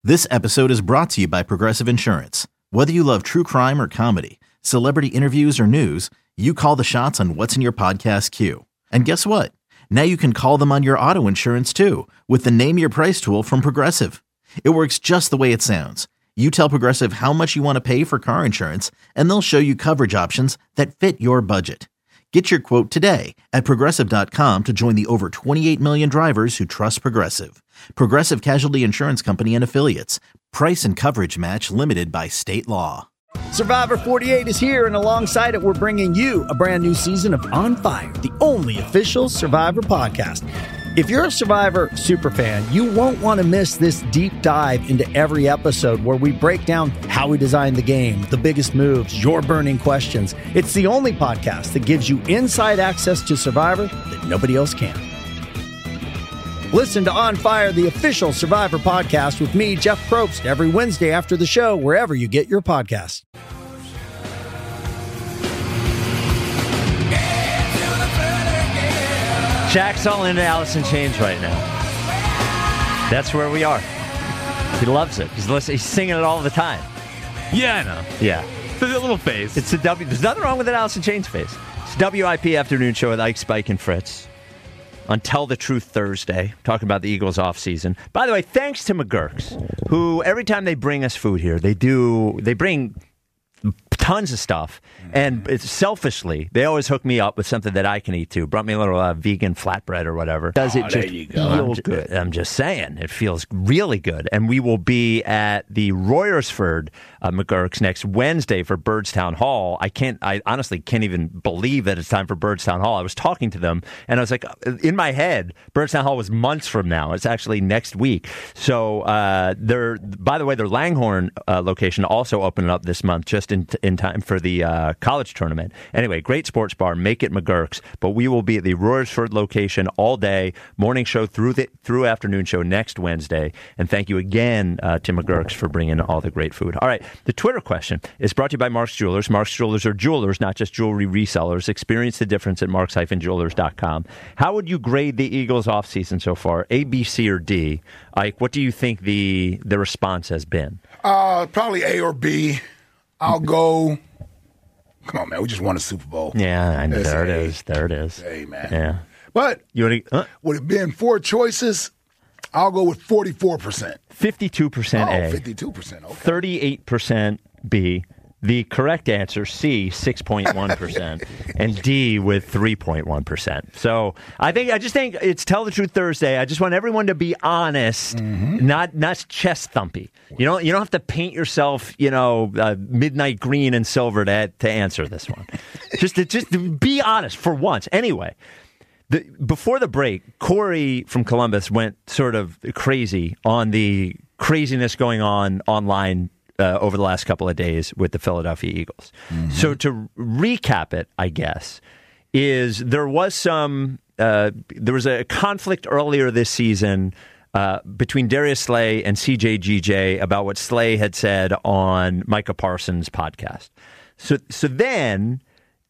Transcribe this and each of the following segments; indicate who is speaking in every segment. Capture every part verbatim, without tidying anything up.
Speaker 1: This episode is brought to you by Progressive Insurance. Whether you love true crime or comedy, celebrity interviews or news, you call the shots on what's in your podcast queue. And guess what? Now you can call them on your auto insurance too with the Name Your Price tool from Progressive. It works just the way it sounds. You tell Progressive how much you want to pay for car insurance, and they'll show you coverage options that fit your budget. Get your quote today at Progressive dot com to join the over twenty-eight million drivers who trust Progressive. Progressive Casualty Insurance Company and Affiliates. Price and coverage match limited by state law.
Speaker 2: Survivor forty-eight is here, and alongside it, we're bringing you a brand new season of On Fire, the only official Survivor podcast. If you're a Survivor superfan, you won't want to miss this deep dive into every episode where we break down how we designed the game, the biggest moves, your burning questions. It's the only podcast that gives you inside access to Survivor that nobody else can. Listen to On Fire, the official Survivor podcast with me, Jeff Probst, every Wednesday after the show, wherever you get your podcasts.
Speaker 3: Shaq's all into Alice in Chains right now. That's where we are. He loves it. He's listening, he's singing it all the time.
Speaker 4: Yeah, I know.
Speaker 3: Yeah.
Speaker 4: It's a little face.
Speaker 3: It's a W. There's nothing wrong with an Alice in Chains face. It's a W I P afternoon show with Ike, Spike, and Fritz on Tell the Truth Thursday, talking about the Eagles offseason. By the way, thanks to McGurk's, who every time they bring us food here, they do, they bring tons of stuff, and it's selfishly they always hook me up with something that I can eat too. Brought me a little uh, vegan flatbread or whatever. Does it
Speaker 4: oh,
Speaker 3: just feel good? I'm just saying, it feels really good. And we will be at the Royersford uh, McGurk's next Wednesday for Birdstown Hall. I can't, I honestly can't even believe that it's time for Birdstown Hall. I was talking to them, and I was like, in my head, Birdstown Hall was months from now. It's actually next week. So uh, they're, by the way, their Langhorne uh, location also opening up this month, just in in time for the uh, college tournament. Anyway, great sports bar. Make it McGurk's. But we will be at the Royersford location all day, morning show through the through afternoon show next Wednesday. And thank you again uh, to McGurk's for bringing all the great food. All right, the Twitter question is brought to you by Mark's Jewelers. Mark's Jewelers are jewelers, not just jewelry resellers. Experience the difference at marks dash jewelers dot com. How would you grade the Eagles offseason so far? A, B, C, or D? Ike, what do you think the the response has been?
Speaker 5: Uh, probably A or B. I'll go. Come on, man. We just won a Super Bowl.
Speaker 3: Yeah, I know.
Speaker 5: That's
Speaker 3: There it
Speaker 5: A.
Speaker 3: is. There it is.
Speaker 5: Hey, man.
Speaker 3: Yeah.
Speaker 5: But
Speaker 3: You want to? Uh,
Speaker 5: would it been four choices? I'll go with forty-four percent.
Speaker 3: fifty-two percent
Speaker 5: Oh,
Speaker 3: A.
Speaker 5: fifty-two percent. Okay.
Speaker 3: thirty-eight percent B. The correct answer, C, six point one percent, and D with three point one percent. So I think I just think it's Tell the Truth Thursday. I just want everyone to be honest, mm-hmm. not not chest thumpy. You don't you don't have to paint yourself, you know, uh, midnight green and silver to to answer this one. just to, just to be honest for once. Anyway. The, before the break, Corey from Columbus went sort of crazy on the craziness going on online uh, over the last couple of days with the Philadelphia Eagles. Mm-hmm. So to recap it, I guess, is there was some uh, there was a conflict earlier this season uh, between Darius Slay and C J G J about what Slay had said on Micah Parsons' podcast. So so then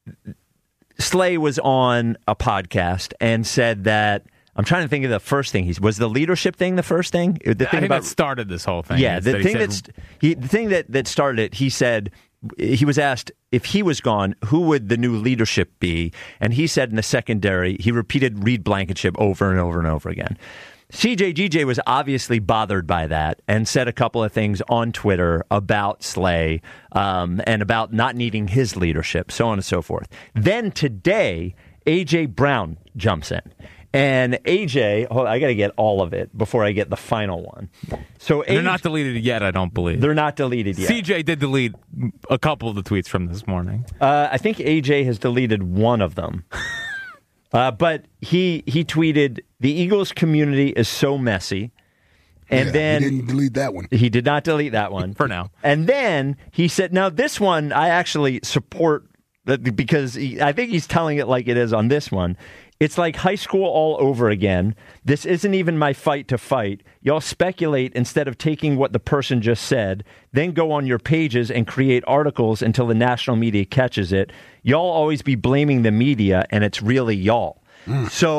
Speaker 3: Slay was on a podcast and said that, I'm trying to think of the first thing. He was the leadership thing the first thing? The thing
Speaker 4: I think
Speaker 3: about,
Speaker 4: that started this whole thing.
Speaker 3: Yeah, the
Speaker 4: that
Speaker 3: thing,
Speaker 4: said,
Speaker 3: that's, he, the thing that, that started it, he said, he was asked if he was gone, who would the new leadership be? And he said in the secondary, he repeated Reed Blankenship over and over and over again. C J G J was obviously bothered by that and said a couple of things on Twitter about Slay um, and about not needing his leadership, so on and so forth. Then today, A J Brown jumps in. And A J, hold on, I got to get all of it before I get the final one. So
Speaker 4: they're A J, not deleted yet, I don't believe.
Speaker 3: They're not deleted yet.
Speaker 4: C J did delete a couple of the tweets from this morning.
Speaker 3: Uh, I think A J has deleted one of them. Uh, but he he tweeted, the Eagles community is so messy. And
Speaker 5: yeah,
Speaker 3: then
Speaker 5: he didn't delete that one.
Speaker 3: He did not delete that one.
Speaker 4: For now.
Speaker 3: And then he said, now this one I actually support because he, I think he's telling it like it is on this one. It's like high school all over again. This isn't even my fight to fight. Y'all speculate instead of taking what the person just said, then go on your pages and create articles until the national media catches it. Y'all always be blaming the media, and it's really y'all. Mm. So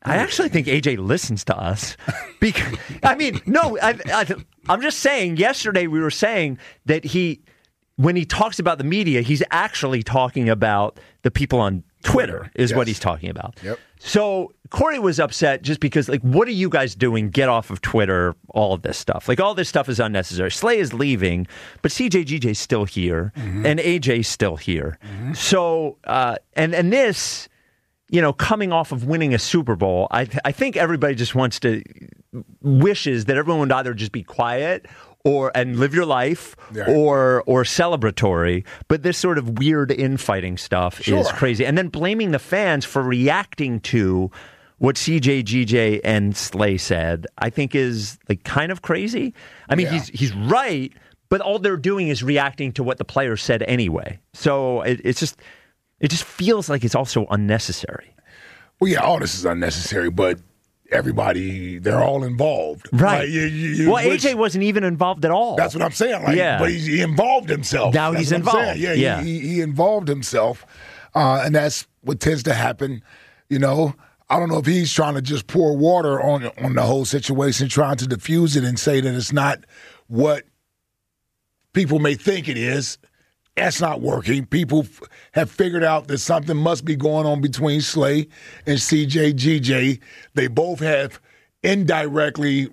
Speaker 3: I actually think A J listens to us. Because I mean, no, I, I, I'm just saying. Yesterday we were saying that he, when he talks about the media, he's actually talking about the people on Twitter. Is
Speaker 5: yes.
Speaker 3: what he's talking about.
Speaker 5: Yep.
Speaker 3: So Corey was upset just because, like, what are you guys doing? Get off of Twitter. All of this stuff, like all this stuff, is unnecessary. Slay is leaving, but C J G J's still here, mm-hmm. and A J's still here. Mm-hmm. So, uh, and and this. You know, coming off of winning a Super Bowl, I th- I think everybody just wants to wishes that everyone would either just be quiet or and live your life yeah. or or celebratory. But this sort of weird infighting stuff sure. is crazy, and then blaming the fans for reacting to what C J G J and Slay said, I think is like kind of crazy. I mean, yeah. he's he's right, but all they're doing is reacting to what the players said anyway. So it, it's just. It just feels like it's also unnecessary.
Speaker 5: Well, yeah, all this is unnecessary, but everybody, they're all involved.
Speaker 3: Right.
Speaker 5: Like, you, you,
Speaker 3: well, which, A J wasn't even involved at all.
Speaker 5: That's what I'm saying. Like,
Speaker 3: yeah.
Speaker 5: But he, he involved himself.
Speaker 3: Now
Speaker 5: that's
Speaker 3: he's involved.
Speaker 5: Yeah,
Speaker 3: yeah.
Speaker 5: He, he, he involved himself, uh, and that's what tends to happen. You know, I don't know if he's trying to just pour water on, on the whole situation, trying to diffuse it and say that it's not what people may think it is. That's not working. People f- have figured out that something must be going on between Slay and C J G J. They both have indirectly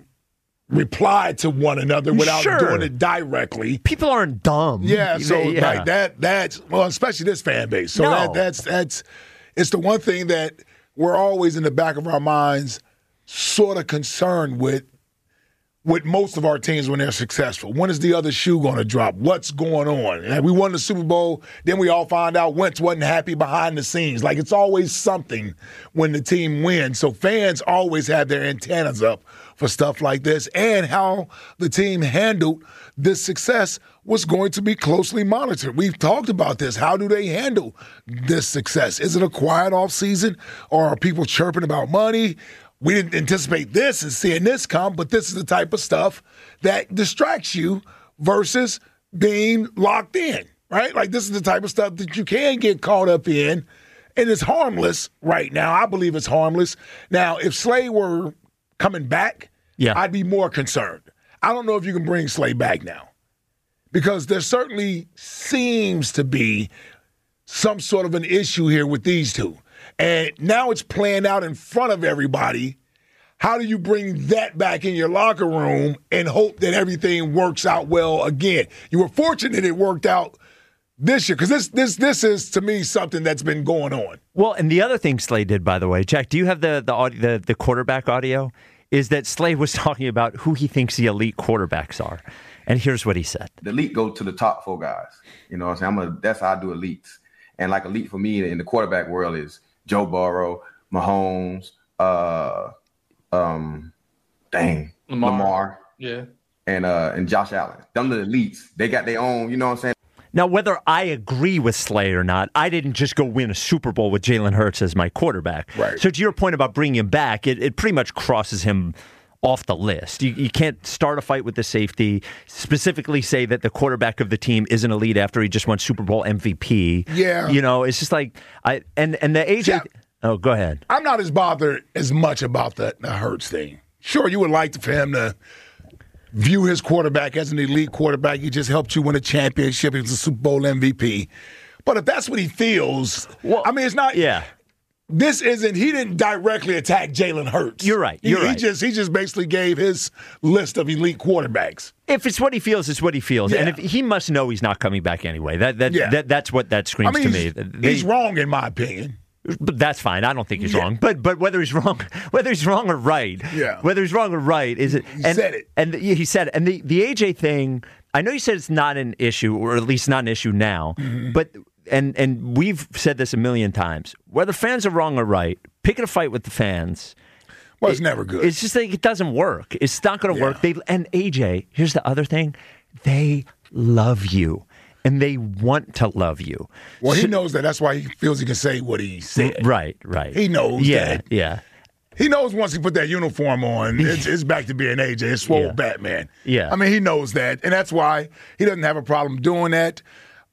Speaker 5: replied to one another without
Speaker 3: sure.
Speaker 5: doing it directly.
Speaker 3: People aren't dumb.
Speaker 5: Yeah, so
Speaker 3: they, yeah.
Speaker 5: like that that's well, especially this fan base. So
Speaker 3: no.
Speaker 5: that that's that's it's the one thing that we're always in the back of our minds sort of concerned with with most of our teams when they're successful. When is the other shoe going to drop? What's going on? And we won the Super Bowl, then we all find out Wentz wasn't happy behind the scenes. Like, it's always something when the team wins. So fans always have their antennas up for stuff like this, and how the team handled this success was going to be closely monitored. We've talked about this. How do they handle this success? Is it a quiet offseason, or are people chirping about money? We didn't anticipate this and seeing this come, but this is the type of stuff that distracts you versus being locked in, right? Like, this is the type of stuff that you can get caught up in, and it's harmless right now. I believe it's harmless. Now, if Slay were coming back, yeah. I'd be more concerned. I don't know if you can bring Slay back now, because there certainly seems to be some sort of an issue here with these two. And now it's playing out in front of everybody. How do you bring that back in your locker room and hope that everything works out well again? You were fortunate it worked out this year, because this this this is, to me, something that's been going on.
Speaker 3: Well, and the other thing Slay did, by the way, Jack, do you have the the audio, the, the quarterback audio? Is that Slay was talking about who he thinks the elite quarterbacks are. And here's what he said.
Speaker 6: The elite go to the top four guys. You know what I'm saying? I'm a, that's how I do elites. And like elite for me in the quarterback world is Joe Burrow, Mahomes, uh, um, dang,
Speaker 7: Lamar.
Speaker 6: Lamar,
Speaker 7: yeah,
Speaker 6: and uh, and Josh Allen. Them the elites. They got their own. You know what I'm saying?
Speaker 3: Now, whether I agree with Slay or not, I didn't just go win a Super Bowl with Jalen Hurts as my quarterback.
Speaker 5: Right.
Speaker 3: So to your point about bringing him back, it, it pretty much crosses him off the list. You, you can't start a fight with the safety, specifically say that the quarterback of the team isn't elite after he just won Super Bowl M V P.
Speaker 5: Yeah.
Speaker 3: You know, it's just like, I and, and the A J...
Speaker 5: Yeah.
Speaker 3: Oh, go ahead.
Speaker 5: I'm not as bothered as much about the, the Hurts thing. Sure, you would like for him to view his quarterback as an elite quarterback. He just helped you win a championship. He was a Super Bowl M V P. But if that's what he feels, well, I mean, it's not...
Speaker 3: Yeah.
Speaker 5: This isn't, he didn't directly attack Jalen Hurts.
Speaker 3: You're right. You're
Speaker 5: he,
Speaker 3: right.
Speaker 5: He just, he just basically gave his list of elite quarterbacks.
Speaker 3: If it's what he feels, it's what he feels.
Speaker 5: Yeah.
Speaker 3: And if he must know he's not coming back anyway. That that,
Speaker 5: Yeah.
Speaker 3: that That's what that screams
Speaker 5: I mean,
Speaker 3: to
Speaker 5: he's,
Speaker 3: me. They,
Speaker 5: he's wrong in my opinion.
Speaker 3: But that's fine. I don't think he's
Speaker 5: Yeah.
Speaker 3: wrong. But but whether he's wrong, whether he's wrong or right,
Speaker 5: Yeah.
Speaker 3: whether he's wrong or right, is it?
Speaker 5: He
Speaker 3: and,
Speaker 5: said it.
Speaker 3: And the, yeah, he said it. And the, the A J thing, I know you said it's not an issue, or at least not an issue now,
Speaker 5: Mm-hmm.
Speaker 3: but and and we've said this a million times. Whether fans are wrong or right, picking a fight with the fans.
Speaker 5: Well, it's
Speaker 3: it,
Speaker 5: never good.
Speaker 3: It's just like it doesn't work. It's not going to
Speaker 5: Yeah.
Speaker 3: work. They and A J, here's the other thing, they love you. And they want to love you.
Speaker 5: Well, he
Speaker 3: So-
Speaker 5: knows that. That's why he feels he can say what he said.
Speaker 3: Right, right.
Speaker 5: He knows
Speaker 3: Yeah,
Speaker 5: that.
Speaker 3: yeah.
Speaker 5: He knows once he put that uniform on, it's, it's back to being A J. It's swole
Speaker 3: Yeah.
Speaker 5: Batman.
Speaker 3: Yeah.
Speaker 5: I mean, he knows that. And that's why he doesn't have a problem doing that.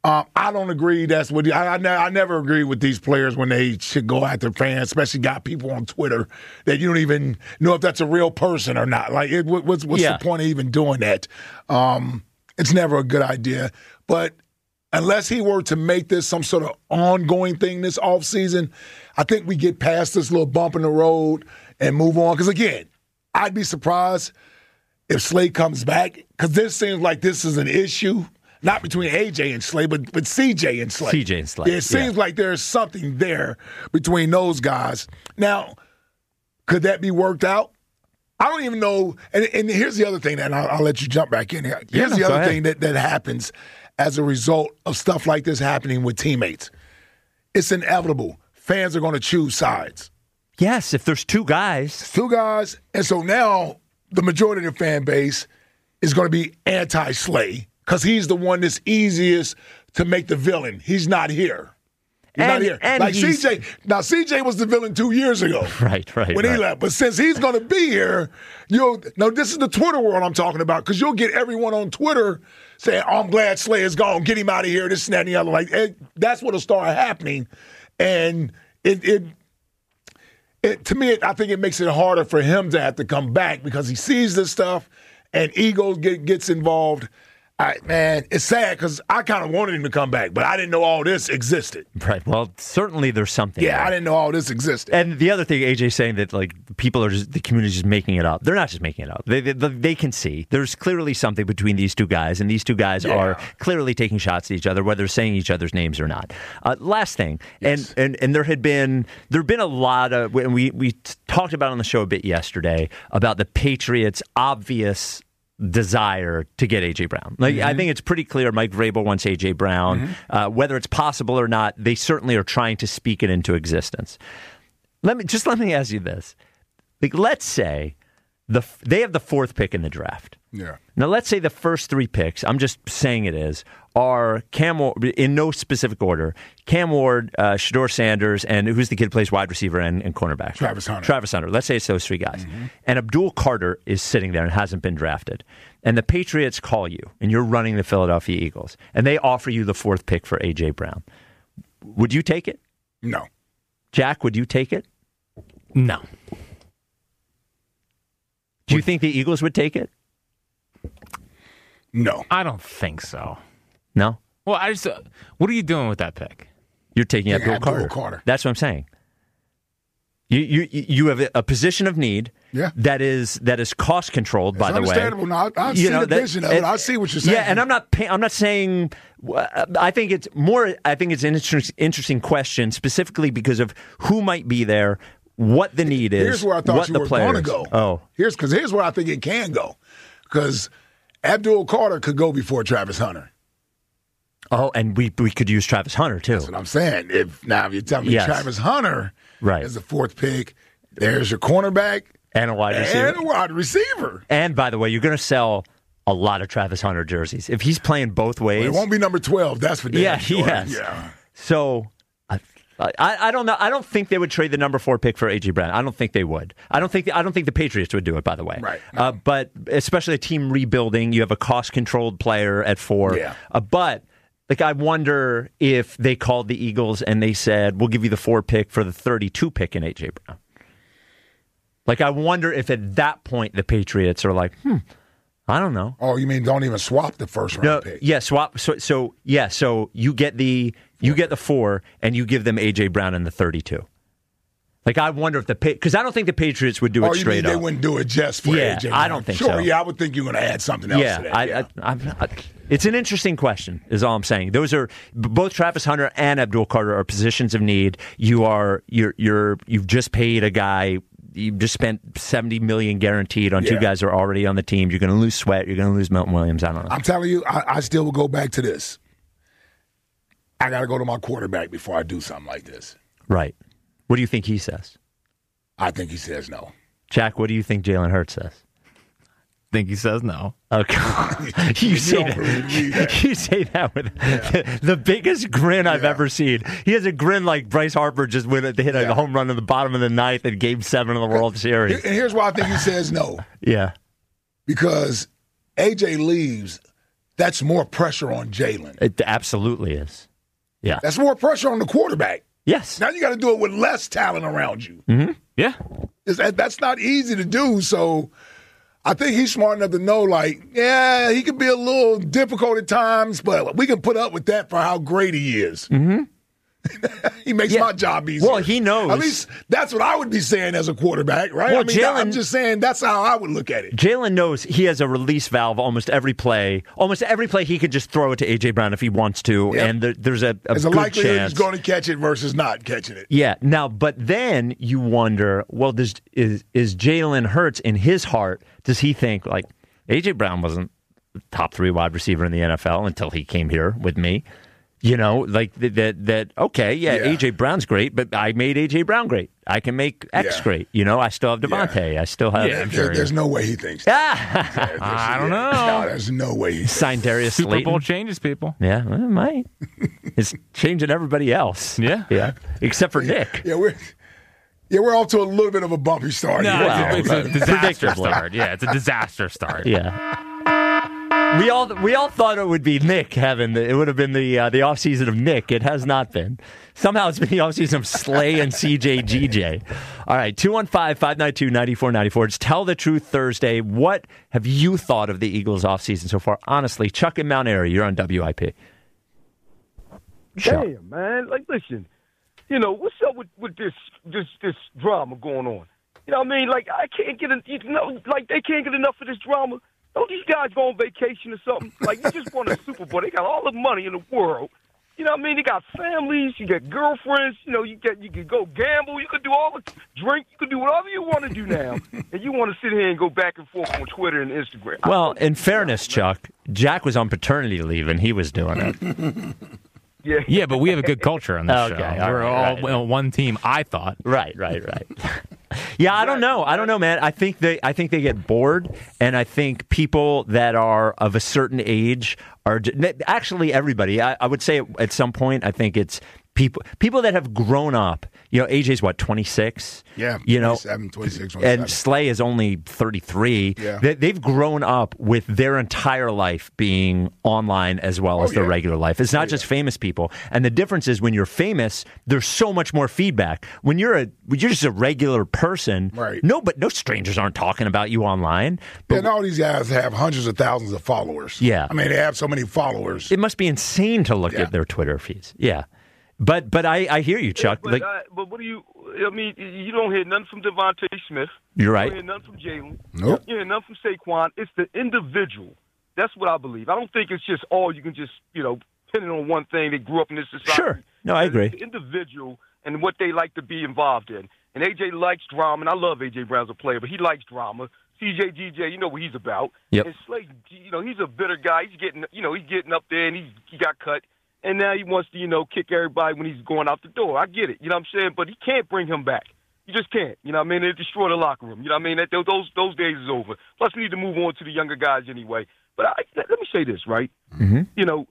Speaker 5: Um, I don't agree. That's what I, I, ne- I never agree with these players when they should go after fans, especially got people on Twitter that you don't even know if that's a real person or not. Like, it, what, what's, what's
Speaker 3: Yeah.
Speaker 5: the point of even doing that? Um, it's never a good idea. But unless he were to make this some sort of ongoing thing this offseason, I think we get past this little bump in the road and move on. Because, again, I'd be surprised if Slay comes back, because this seems like this is an issue. Not between A J and Slay, but, but C J and Slay.
Speaker 3: C J and Slay.
Speaker 5: Yeah, it seems
Speaker 3: yeah.
Speaker 5: like there's something there between those guys. Now, could that be worked out? I don't even know. And, and here's the other thing, and I'll, I'll let you jump back in here. Here's
Speaker 3: Yeah,
Speaker 5: the
Speaker 3: no, go
Speaker 5: other
Speaker 3: ahead.
Speaker 5: thing that, that happens as a result of stuff like this happening with teammates. It's inevitable. Fans are going to choose sides.
Speaker 3: Yes, if there's two guys.
Speaker 5: Two guys. And so now the majority of the fan base is going to be anti-Slay because he's the one that's easiest to make the villain. He's not here. He's
Speaker 3: And-
Speaker 5: not here.
Speaker 3: and
Speaker 5: Like C
Speaker 3: he's-
Speaker 5: J. Now, C J was the villain two years ago.
Speaker 3: Right, right.
Speaker 5: When
Speaker 3: right.
Speaker 5: he left. But since he's going to be here, you'll. Now, this is the Twitter world I'm talking about because you'll get everyone on Twitter saying, oh, I'm glad Slay is gone. Get him out of here, this and that and the other. Like, it, that's what'll start happening. And it, it, it to me, it, I think it makes it harder for him to have to come back because he sees this stuff and ego get, gets involved. I, man, it's sad because I kind of wanted him to come back, but I didn't know all this existed.
Speaker 3: Right. Well, certainly there's something.
Speaker 5: Yeah,
Speaker 3: there.
Speaker 5: I didn't know all this existed.
Speaker 3: And the other thing, A J's saying that like people are just the community's just making it up. They're not just making it up. They they, they can see there's clearly something between these two guys, and these two guys
Speaker 5: Yeah.
Speaker 3: are clearly taking shots at each other, whether saying each other's names or not. Uh, last thing,
Speaker 5: Yes.
Speaker 3: and, and and there had been there had been a lot of and we we talked about on the show a bit yesterday about the Patriots' obvious desire to get A J Brown. Like
Speaker 5: Mm-hmm.
Speaker 3: I think it's pretty clear Mike Vrabel wants A J Brown.
Speaker 5: Mm-hmm.
Speaker 3: Uh, whether it's possible or not, they certainly are trying to speak it into existence. Let me just let me ask you this: like, let's say the they have the fourth pick in the draft.
Speaker 5: Yeah.
Speaker 3: Now, let's say the first three picks, I'm just saying it is, are Cam Ward, in no specific order, Cam Ward, uh, Shedeur Sanders, and who's the kid who plays wide receiver and, and cornerback?
Speaker 5: Travis Hunter.
Speaker 3: Travis Hunter. Let's say it's those three guys. And Abdul Carter is sitting there and hasn't been drafted. And the Patriots call you, and you're running the Philadelphia Eagles, and they offer you the fourth pick for A J Brown. Would you take it?
Speaker 5: No.
Speaker 3: Jack, would you take it?
Speaker 4: No.
Speaker 3: Do you think the Eagles would take it?
Speaker 5: No.
Speaker 4: I don't think so.
Speaker 3: No?
Speaker 4: Well, I just. Uh, what are you doing with that pick?
Speaker 3: You're taking
Speaker 5: Taking
Speaker 3: Abdul
Speaker 5: Abdul
Speaker 3: Carter.
Speaker 5: Carter.
Speaker 3: That's what I'm saying. You you you have a position of need
Speaker 5: Yeah.
Speaker 3: that is that is cost controlled. By
Speaker 5: It's
Speaker 3: the way,
Speaker 5: understandable. No, I- I
Speaker 3: You
Speaker 5: see
Speaker 3: know,
Speaker 5: the
Speaker 3: that-
Speaker 5: vision of it. I see what you're saying.
Speaker 3: Yeah, and I'm not pay, I'm not saying. I think it's more. I think it's an interesting interesting question specifically because of who might be there, what the need is.
Speaker 5: Here's where I thought
Speaker 3: what
Speaker 5: you
Speaker 3: the
Speaker 5: were going to
Speaker 3: players-
Speaker 5: go.
Speaker 3: Oh,
Speaker 5: Here's because here's where I think it can go. Because Abdul Carter could go before Travis Hunter.
Speaker 3: oh, and we we could use Travis Hunter too.
Speaker 5: That's what I'm saying. If now if you tell me
Speaker 3: Yes.
Speaker 5: Travis Hunter
Speaker 3: Right.
Speaker 5: is the fourth pick, there's your cornerback
Speaker 3: And a wide receiver.
Speaker 5: and a wide receiver.
Speaker 3: And by the way, you're going to sell a lot of Travis Hunter jerseys if he's playing both ways.
Speaker 5: It won't be number twelve. That's for damn
Speaker 3: Yeah,
Speaker 5: sure.
Speaker 3: yes.
Speaker 5: Yeah.
Speaker 3: So I, I, I don't know. I don't think they would trade the number four pick for A J Brown. I don't think they would. I don't think. The, I don't think the Patriots would do it. By the way,
Speaker 5: Right.
Speaker 3: Uh, but especially a team rebuilding, you have a cost-controlled player at four.
Speaker 5: Yeah.
Speaker 3: Uh, but like, I wonder if they called the Eagles and they said, "We'll give you the four pick for the thirty-two pick in A J Brown." Like, I wonder if at that point the Patriots are like, "Hmm, I don't know."
Speaker 5: Oh, you mean don't even swap the first round
Speaker 3: No,
Speaker 5: pick?
Speaker 3: yeah, swap. So, so yeah, so you get the you get the four, and you give them A J Brown in the thirty-two. Like, I wonder if the because I don't think the Patriots would do it
Speaker 5: Oh, you
Speaker 3: straight
Speaker 5: mean they
Speaker 3: up.
Speaker 5: wouldn't do it just for
Speaker 3: Yeah,
Speaker 5: A J
Speaker 3: I
Speaker 5: Brown?
Speaker 3: don't think
Speaker 5: sure,
Speaker 3: so.
Speaker 5: Yeah, I would think you're going to add something else
Speaker 3: yeah,
Speaker 5: to that.
Speaker 3: I,
Speaker 5: yeah.
Speaker 3: I, I'm, I, it's an interesting question. Is all I'm saying. Those are both Travis Hunter and Abdul Carter are positions of need. You are you're you're you've just paid a guy. You just spent seventy million dollars guaranteed on two
Speaker 5: Yeah.
Speaker 3: guys who are already on the team. You're going to lose Sweat. You're going to lose Milton Williams. I don't know.
Speaker 5: I'm telling you, I, I still will go back to this. I got to go to my quarterback before I do something like this.
Speaker 3: Right. What do you think he says?
Speaker 5: I think he says no.
Speaker 3: Jack, what do you think Jalen Hurts says?
Speaker 4: Think he says no.
Speaker 3: Okay. you, say
Speaker 5: don't
Speaker 3: that,
Speaker 5: really believe that.
Speaker 3: you say that with the, the biggest grin I've
Speaker 5: Yeah.
Speaker 3: ever seen. He has a grin like Bryce Harper just when they hit a
Speaker 5: Yeah.
Speaker 3: home run in the bottom of the ninth in Game Seven of the World Series.
Speaker 5: And here's why I think he says no.
Speaker 3: Yeah,
Speaker 5: Because A J leaves that's more pressure on Jalen.
Speaker 3: It absolutely is. Yeah.
Speaker 5: That's more pressure on the quarterback.
Speaker 3: Yes.
Speaker 5: Now you got to do it with less talent around you.
Speaker 3: Mm-hmm.
Speaker 4: Yeah.
Speaker 5: Is that, that's not easy to do. So I think he's smart enough to know, like, yeah, he can be a little difficult at times, but we can put up with that for how great he is.
Speaker 3: Mm-hmm.
Speaker 5: He makes
Speaker 3: Yeah.
Speaker 5: my job easier.
Speaker 3: Well, he knows.
Speaker 5: At least that's what I would be saying as a quarterback, right?
Speaker 3: Well,
Speaker 5: I mean,
Speaker 3: Jalen-
Speaker 5: I'm just saying that's how I would look at it.
Speaker 3: Jalen knows he has a release valve almost every play. Almost every play he could just throw it to A J. Brown if he wants to,
Speaker 5: Yep.
Speaker 3: and there, there's a, a
Speaker 5: There's a
Speaker 3: good
Speaker 5: likelihood
Speaker 3: chance
Speaker 5: he's going to catch it versus not catching it.
Speaker 3: Yeah. Now, but then you wonder, well, does is is Jalen Hurts in his heart? Does he think like A J. Brown wasn't the top three wide receiver in the N F L until he came here with me? You know, like that. That, that okay, yeah,
Speaker 5: Yeah.
Speaker 3: A J. Brown's great, but I made A J. Brown great. I can make X
Speaker 5: Yeah.
Speaker 3: great. You know, I still have Devontae. I still have.
Speaker 4: Yeah, I'm
Speaker 5: There-
Speaker 4: sure.
Speaker 5: there's no way he thinks that.
Speaker 3: Ah,
Speaker 5: There's-
Speaker 4: I don't
Speaker 5: yeah,
Speaker 4: know.
Speaker 5: No, there's no way he thinks
Speaker 3: signed Darius
Speaker 4: Super
Speaker 3: Slayton.
Speaker 4: Bowl changes people.
Speaker 3: Yeah, well, it might. It's changing everybody else.
Speaker 4: Yeah.
Speaker 3: yeah, except for Nick.
Speaker 5: Yeah, we're yeah we're off to a little bit of a bumpy start.
Speaker 4: No,
Speaker 5: here.
Speaker 3: Wow.
Speaker 4: it's, a, it's a disaster
Speaker 3: Predictably.
Speaker 4: start. Yeah, it's a disaster start.
Speaker 3: Yeah. We all we all thought it would be Nick having the, it would have been the uh, the off season of Nick. It has not been. Somehow it's been the off season of Slay and C J G J. All right, two one five, five nine two, nine four nine four. It's Tell the Truth Thursday. What have you thought of the Eagles off season so far? Honestly, Chuck in Mount Airy, you're on W I P. Chuck.
Speaker 7: Damn, man. Like, listen, you know, what's up with, with this this this drama going on? You know what I mean? Like, I can't get en- you know, like they can't get enough of this drama. Don't these guys go on vacation or something? Like, you just won a Super Bowl. They got all the money in the world. You know what I mean? They got families. You got girlfriends. You know, you get you can go gamble. You could do all the drink. You could do whatever you want to do now. And you want to sit here and go back and forth on Twitter and Instagram. I
Speaker 3: Well,
Speaker 7: don't-
Speaker 3: in fairness, Chuck, Jack was on paternity leave and he was doing it.
Speaker 7: yeah,
Speaker 4: Yeah, but we have a good culture on this
Speaker 3: Okay,
Speaker 4: show.
Speaker 3: all
Speaker 4: We're
Speaker 3: right,
Speaker 4: all
Speaker 3: right.
Speaker 4: well, one team, I thought.
Speaker 3: Right, right, right. Yeah, I don't know. I don't know, man. I think they I think they get bored, and I think people that are of a certain age are actually everybody. I, I would say at some point, I think it's people people that have grown up. You know, A J's what, twenty-six?
Speaker 5: Yeah,
Speaker 3: You know,
Speaker 5: twenty-seven, twenty-six, twenty-seven.
Speaker 3: and Slay is only thirty-three.
Speaker 5: Yeah.
Speaker 3: They, they've grown up with their entire life being online as well
Speaker 5: Oh,
Speaker 3: as their
Speaker 5: yeah.
Speaker 3: regular life. It's not just famous people. And the difference is when you're famous, there's so much more feedback. When you're a when you're just a regular person,
Speaker 5: Right.
Speaker 3: no, but no strangers aren't talking about you online. But
Speaker 5: and all these guys have hundreds of thousands of followers.
Speaker 3: Yeah.
Speaker 5: I mean, they have so many followers.
Speaker 3: it must be insane to look
Speaker 5: Yeah.
Speaker 3: at their Twitter feeds. Yeah. But but I, I hear you, Chuck.
Speaker 7: But,
Speaker 3: Like,
Speaker 7: uh, but what do you? I mean, you don't hear nothing from Devontae Smith.
Speaker 3: you're
Speaker 7: You
Speaker 3: right.
Speaker 7: don't hear nothing from Jalen.
Speaker 5: Nope.
Speaker 7: You hear nothing from Saquon. It's the individual. That's what I believe. I don't think it's just all you can just you know pin it on one thing. They grew up in this society.
Speaker 3: Sure. No, I
Speaker 7: It's
Speaker 3: agree.
Speaker 7: the individual and what they like to be involved in. And A J likes drama, and I love A J Brown as a player, but he likes drama. C J G J, you know what he's about.
Speaker 3: Yep.
Speaker 7: And Slade, you know, he's a bitter guy. He's getting, you know, he's getting up there, and he he got cut. And now he wants to, you know, kick everybody when he's going out the door. I get it. You know what I'm saying? But he can't bring him back. You just can't. You know what I mean? It destroy the locker room. You know what I mean? That, those those days is over. Plus, we need to move on to the younger guys anyway. But I, let me say this, right?
Speaker 3: Mm-hmm.
Speaker 7: You know,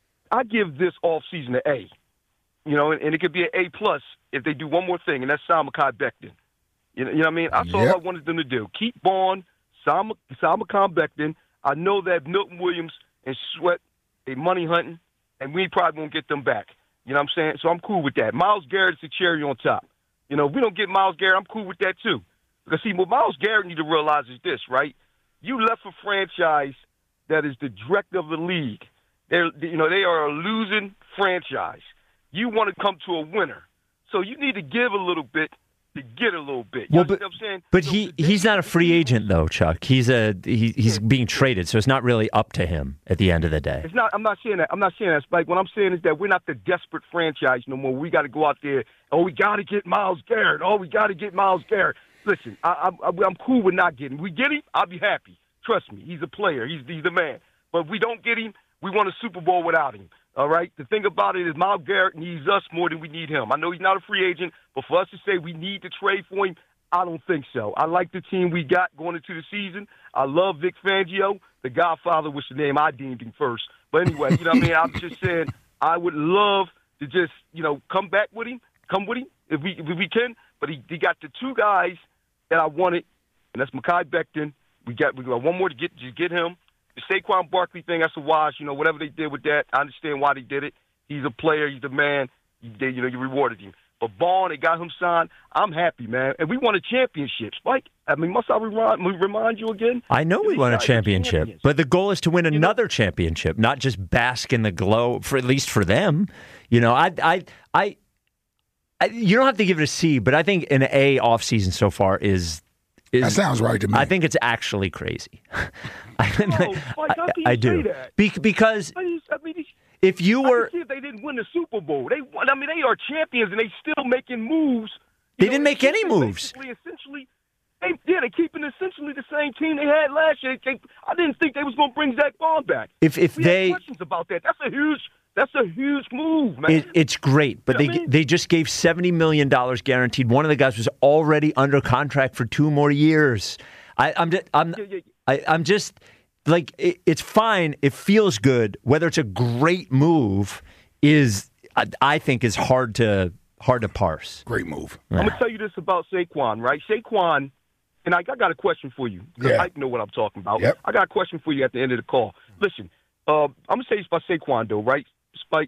Speaker 7: I give this offseason an A. You know, and, and it could be an A plus if they do one more thing, and that's Sal Mekhi Becton. You know, you know what I mean? That's all
Speaker 5: Yep.
Speaker 7: I wanted them to do. Keep Bond, Sal Mekhi Becton. I know that Milton Williams and Sweat, they money hunting, and we probably won't get them back. You know what I'm saying? So I'm cool with that. Myles Garrett's the cherry on top. You know, if we don't get Myles Garrett, I'm cool with that too. Because, see, what Myles Garrett need to realize is this, right? You left a franchise that is the director of the league. They're, you know, they are a losing franchise. You want to come to a winner. So you need to give a little bit to get a little bit. You
Speaker 3: Well,
Speaker 7: understand
Speaker 3: but,
Speaker 7: what I'm saying?
Speaker 3: but
Speaker 7: So
Speaker 3: he
Speaker 7: today-
Speaker 3: he's not a free agent though, Chuck. He's a he, he's being traded, so it's not really up to him at the end of the day.
Speaker 7: It's not. I'm not saying that. I'm not saying that, Spike. What I'm saying is that we're not the desperate franchise no more. We got to go out there. Oh, we got to get Myles Garrett. Oh, we got to get Myles Garrett. Listen, I, I, I'm cool with not getting. We get him, I'll be happy. Trust me, he's a player. He's he's the man. But if we don't get him, we won a Super Bowl without him. All right. The thing about it is, Myles Garrett needs us more than we need him. I know he's not a free agent, but for us to say we need to trade for him, I don't think so. I like the team we got going into the season. I love Vic Fangio, the Godfather, which the name I deemed him first. But anyway, you know what I mean? I'm just saying I would love to just, you know, come back with him, come with him if we if we can. But he, he got the two guys that I wanted, and that's Mekhi Becton. We got we got one more to get to get him, The Saquon Barkley thing, that's a wash. You know, whatever they did with that, I understand why they did it. He's a player. He's the man. They, you know, you rewarded him. But Vaughn, they got him signed. I'm happy, man. And we won a championship. Spike, I mean, must I remind, remind you again?
Speaker 3: I know we won a championship, but the goal is to win another
Speaker 7: you know?
Speaker 3: championship, not just bask in the glow, for at least for them. You know, I, I, I, I you don't have to give it a C, but I think an A offseason so far is, is.
Speaker 5: That sounds right to me.
Speaker 3: I think it's actually crazy. I,
Speaker 7: No, Spike, how can you
Speaker 3: I, I do.
Speaker 7: say that?
Speaker 3: Be, because
Speaker 7: I mean,
Speaker 3: if you
Speaker 7: I
Speaker 3: were.
Speaker 7: can see if they didn't win the Super Bowl. They won. I mean, they are champions, and they still making moves.
Speaker 3: They
Speaker 7: You know,
Speaker 3: didn't make any moves.
Speaker 7: Basically, essentially, they, yeah, they're keeping essentially the same team they had last year. They, I didn't think they was going to bring Zach Vaughn back.
Speaker 3: If if
Speaker 7: we
Speaker 3: they.
Speaker 7: had questions about that. That's a huge. That's a huge move, man.
Speaker 3: It, it's great, but
Speaker 7: You
Speaker 3: they
Speaker 7: know what I mean?
Speaker 3: they just gave seventy million dollars guaranteed. One of the guys was already under contract for two more years. I, I'm just, I'm
Speaker 7: Yeah, yeah, yeah.
Speaker 3: I, I'm just like it, it's fine. It feels good. Whether it's a great move is I, I think is hard to hard to parse.
Speaker 5: Great move.
Speaker 7: I'm gonna tell you this about Saquon, right? Saquon, and I, I got a question for you. 'Cause
Speaker 5: Yeah.
Speaker 7: I know what I'm talking about.
Speaker 5: Yep.
Speaker 7: I got a question for you at the end of the call. Listen, uh, I'm gonna say this about Saquon, though, right? Spike,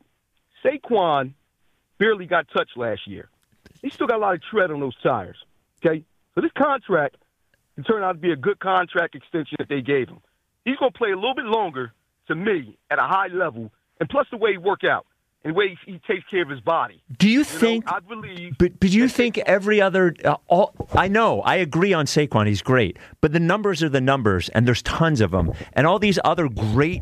Speaker 7: Saquon barely got touched last year. He still got a lot of tread on those tires. Okay, so this contract can turn out to be a good contract extension that they gave him. He's gonna play a little bit longer, to me, at a high level, and plus the way he work out and the way he, he takes care of his body.
Speaker 3: Do you
Speaker 7: You
Speaker 3: think?
Speaker 7: know, I believe.
Speaker 3: But but do you
Speaker 7: that
Speaker 3: think every other? Uh, all, I know I agree on Saquon. He's great, but the numbers are the numbers, and there's tons of them. And all these other great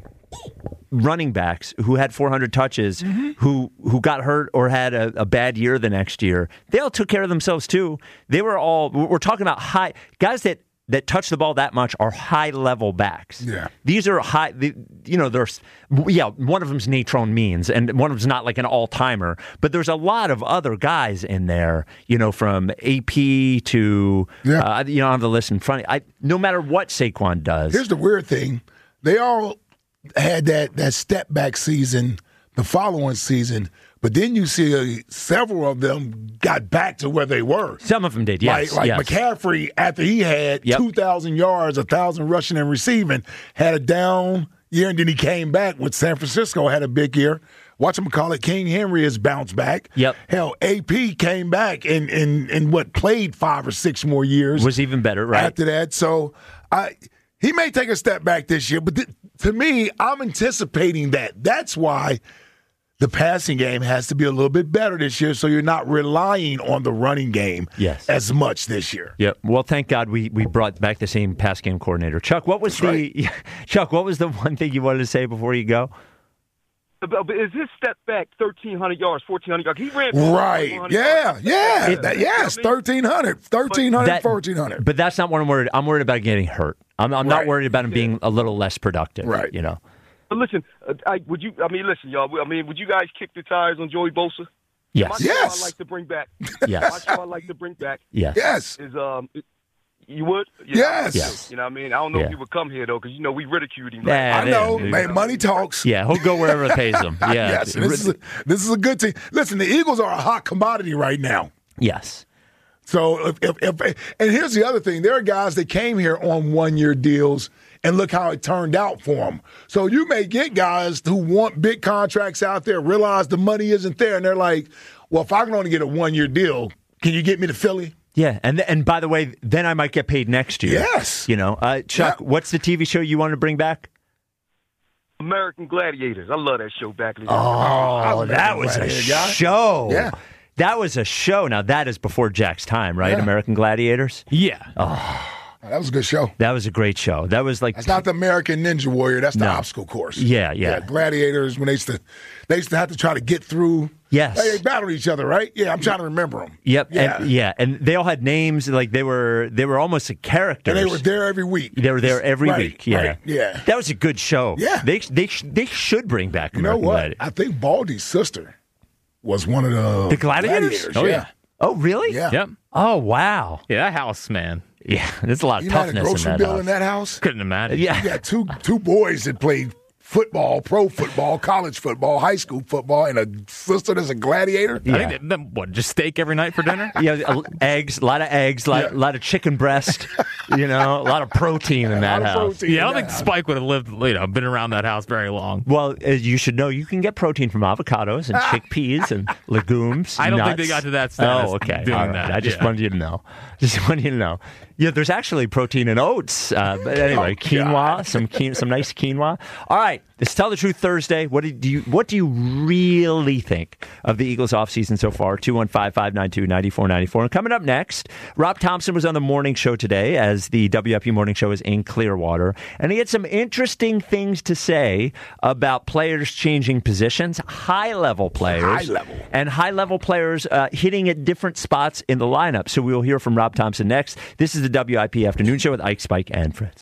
Speaker 3: running backs who had four hundred touches,
Speaker 5: Mm-hmm.
Speaker 3: who who got hurt or had a, a bad year the next year, they all took care of themselves too. They were all. We're talking about high guys that. that touch the ball that much are high-level backs.
Speaker 5: Yeah.
Speaker 3: These are high, the, you know, there's, yeah, one of them's Natrone Means, and one of them's not like an all-timer, but there's a lot of other guys in there, you know, from A P to,
Speaker 5: Yeah.
Speaker 3: uh, you know, on the list in front. I, no matter what Saquon does.
Speaker 5: Here's the weird thing. They all had that, that step-back season the following season, but then you see uh, several of them got back to where they were.
Speaker 3: Some of them did, yes.
Speaker 5: Like, like
Speaker 3: yes.
Speaker 5: McCaffrey, after he had
Speaker 3: Yep.
Speaker 5: two thousand yards, one thousand rushing and receiving, had a down year, and then he came back with San Francisco, had a big year. Watch him call it King Henry has bounced back.
Speaker 3: Yep.
Speaker 5: Hell, A P came back and, and, and what, played five or six more years.
Speaker 3: Was even better, right?
Speaker 5: After that. So I he may take a step back this year, but th- to me, I'm anticipating that. That's why the passing game has to be a little bit better this year, so you're not relying on the running game
Speaker 3: Yes.
Speaker 5: as much this year.
Speaker 3: Yep. Well, thank God we, we brought back the same pass game coordinator. Chuck, what was
Speaker 5: That's
Speaker 3: the Chuck? What was the one thing you wanted to say before you go?
Speaker 7: But but is his step back thirteen hundred yards, fourteen hundred yards? He ran
Speaker 5: Right.
Speaker 7: fourteen hundred
Speaker 5: Yeah.
Speaker 7: yards.
Speaker 5: Yeah.
Speaker 7: It-
Speaker 5: That- yes.
Speaker 7: I mean,
Speaker 5: thirteen hundred. thirteen hundred,
Speaker 3: That-
Speaker 5: fourteen hundred.
Speaker 3: But that's not what I'm worried. I'm worried about getting hurt. I'm, I'm not
Speaker 5: Right.
Speaker 3: worried about him being a little less productive.
Speaker 5: Right.
Speaker 3: You know.
Speaker 7: But listen, uh, I, would you? I mean, listen, y'all. I mean, would you guys kick the tires on Joey Bosa?
Speaker 3: Yes.
Speaker 7: My
Speaker 5: Yes.
Speaker 7: show I like to bring back. My
Speaker 3: Yes.
Speaker 7: show I like to bring back
Speaker 3: Yes.
Speaker 5: Yes.
Speaker 7: is um. it- you would? Yeah,
Speaker 5: Yes.
Speaker 3: Yes.
Speaker 7: You know what I mean? I don't know
Speaker 3: Yeah.
Speaker 7: if he would come here, though, because, you know, we ridiculed him.
Speaker 3: Yeah,
Speaker 5: I know.
Speaker 3: yeah.
Speaker 5: Man, money talks.
Speaker 3: Yeah, he'll go wherever it pays him. Yeah.
Speaker 5: Yes. And this, is a, this is a good team. Listen, the Eagles are a hot commodity right now.
Speaker 3: yes.
Speaker 5: So, if, if, if and here's the other thing: there are guys that came here on one-year deals, and look how it turned out for them. So you may get guys who want big contracts out there, realize the money isn't there, and they're like, "Well, if I can only get a one-year deal, can you get me to Philly?"
Speaker 3: Yeah, and th- and by the way, then I might get paid next year.
Speaker 5: Yes.
Speaker 3: You know, uh, Chuck,
Speaker 5: Yeah.
Speaker 3: what's the T V show you want to bring back?
Speaker 7: American Gladiators. I love that show back in the day.
Speaker 3: Oh, that was a
Speaker 5: Gladiator guy.
Speaker 3: show.
Speaker 5: Yeah.
Speaker 3: That was a show. Now, that is before Jack's time, right?
Speaker 5: Yeah.
Speaker 3: American Gladiators?
Speaker 4: Yeah.
Speaker 5: That was a good show.
Speaker 3: That was a great show. That was like.
Speaker 5: That's not the American Ninja Warrior. That's the
Speaker 3: No.
Speaker 5: obstacle course.
Speaker 3: Yeah, yeah.
Speaker 5: Gladiators, when they used to, they used to have to try to get through.
Speaker 3: Yes.
Speaker 5: They, they battled each other, right? Yeah, I'm trying to remember them.
Speaker 3: Yep.
Speaker 5: Yeah.
Speaker 3: And, yeah. And they all had names. Like they were they were almost like characters.
Speaker 5: And they were there every week.
Speaker 3: They were there every
Speaker 5: Right,
Speaker 3: week. Yeah.
Speaker 5: right, yeah.
Speaker 3: That was a good show.
Speaker 5: Yeah.
Speaker 3: They they sh- they should bring back
Speaker 5: You know
Speaker 3: American
Speaker 5: what?
Speaker 3: Gladiators.
Speaker 5: I think Baldy's sister was one of the
Speaker 3: The Gladiators?
Speaker 4: Oh,
Speaker 5: yeah.
Speaker 4: yeah.
Speaker 3: Oh, really?
Speaker 5: Yeah.
Speaker 4: Yep.
Speaker 3: Oh, wow.
Speaker 4: Yeah, that house, man.
Speaker 3: Yeah. There's a lot of
Speaker 5: You had a
Speaker 3: toughness in
Speaker 5: grocery
Speaker 3: that
Speaker 5: bill
Speaker 3: house.
Speaker 5: in that house?
Speaker 4: Couldn't imagine.
Speaker 3: Yeah.
Speaker 5: You got two two boys that played football, pro football, college football, high school football, and a sister that's a gladiator.
Speaker 3: Yeah.
Speaker 4: I think they, them, what, just steak every night for dinner?
Speaker 3: Yeah, uh, eggs, a lot of eggs, a lot,
Speaker 5: Yeah.
Speaker 3: lot of chicken breast. You know, a lot of protein in that
Speaker 5: A lot of
Speaker 3: house.
Speaker 5: protein.
Speaker 4: Yeah, I don't think Spike would have lived, you know, been around that house very long.
Speaker 3: Well, as you should know, you can get protein from avocados and chickpeas and legumes.
Speaker 4: I don't
Speaker 3: nuts.
Speaker 4: think they got to that status
Speaker 3: Oh, okay.
Speaker 4: doing
Speaker 3: All right.
Speaker 4: that.
Speaker 3: I just
Speaker 4: Yeah.
Speaker 3: wanted you to know. Just wanted you to know. Yeah, there's actually protein in oats. Uh, but anyway,
Speaker 5: Oh,
Speaker 3: quinoa,
Speaker 5: God.
Speaker 3: some quinoa, some nice quinoa. All right, it's Tell the Truth Thursday. What do you What do you really think of the Eagles offseason so far? two one five, five nine two, nine four nine four. And coming up next, Rob Thompson was on the morning show today, as the W I P morning show is in Clearwater, and he had some interesting things to say about players changing positions, high-level players,
Speaker 5: High level.
Speaker 3: and high-level players uh, hitting at different spots in the lineup. So we will hear from Rob Thompson next. This is the W I P Afternoon Show with Ike, Spike, and Fritz.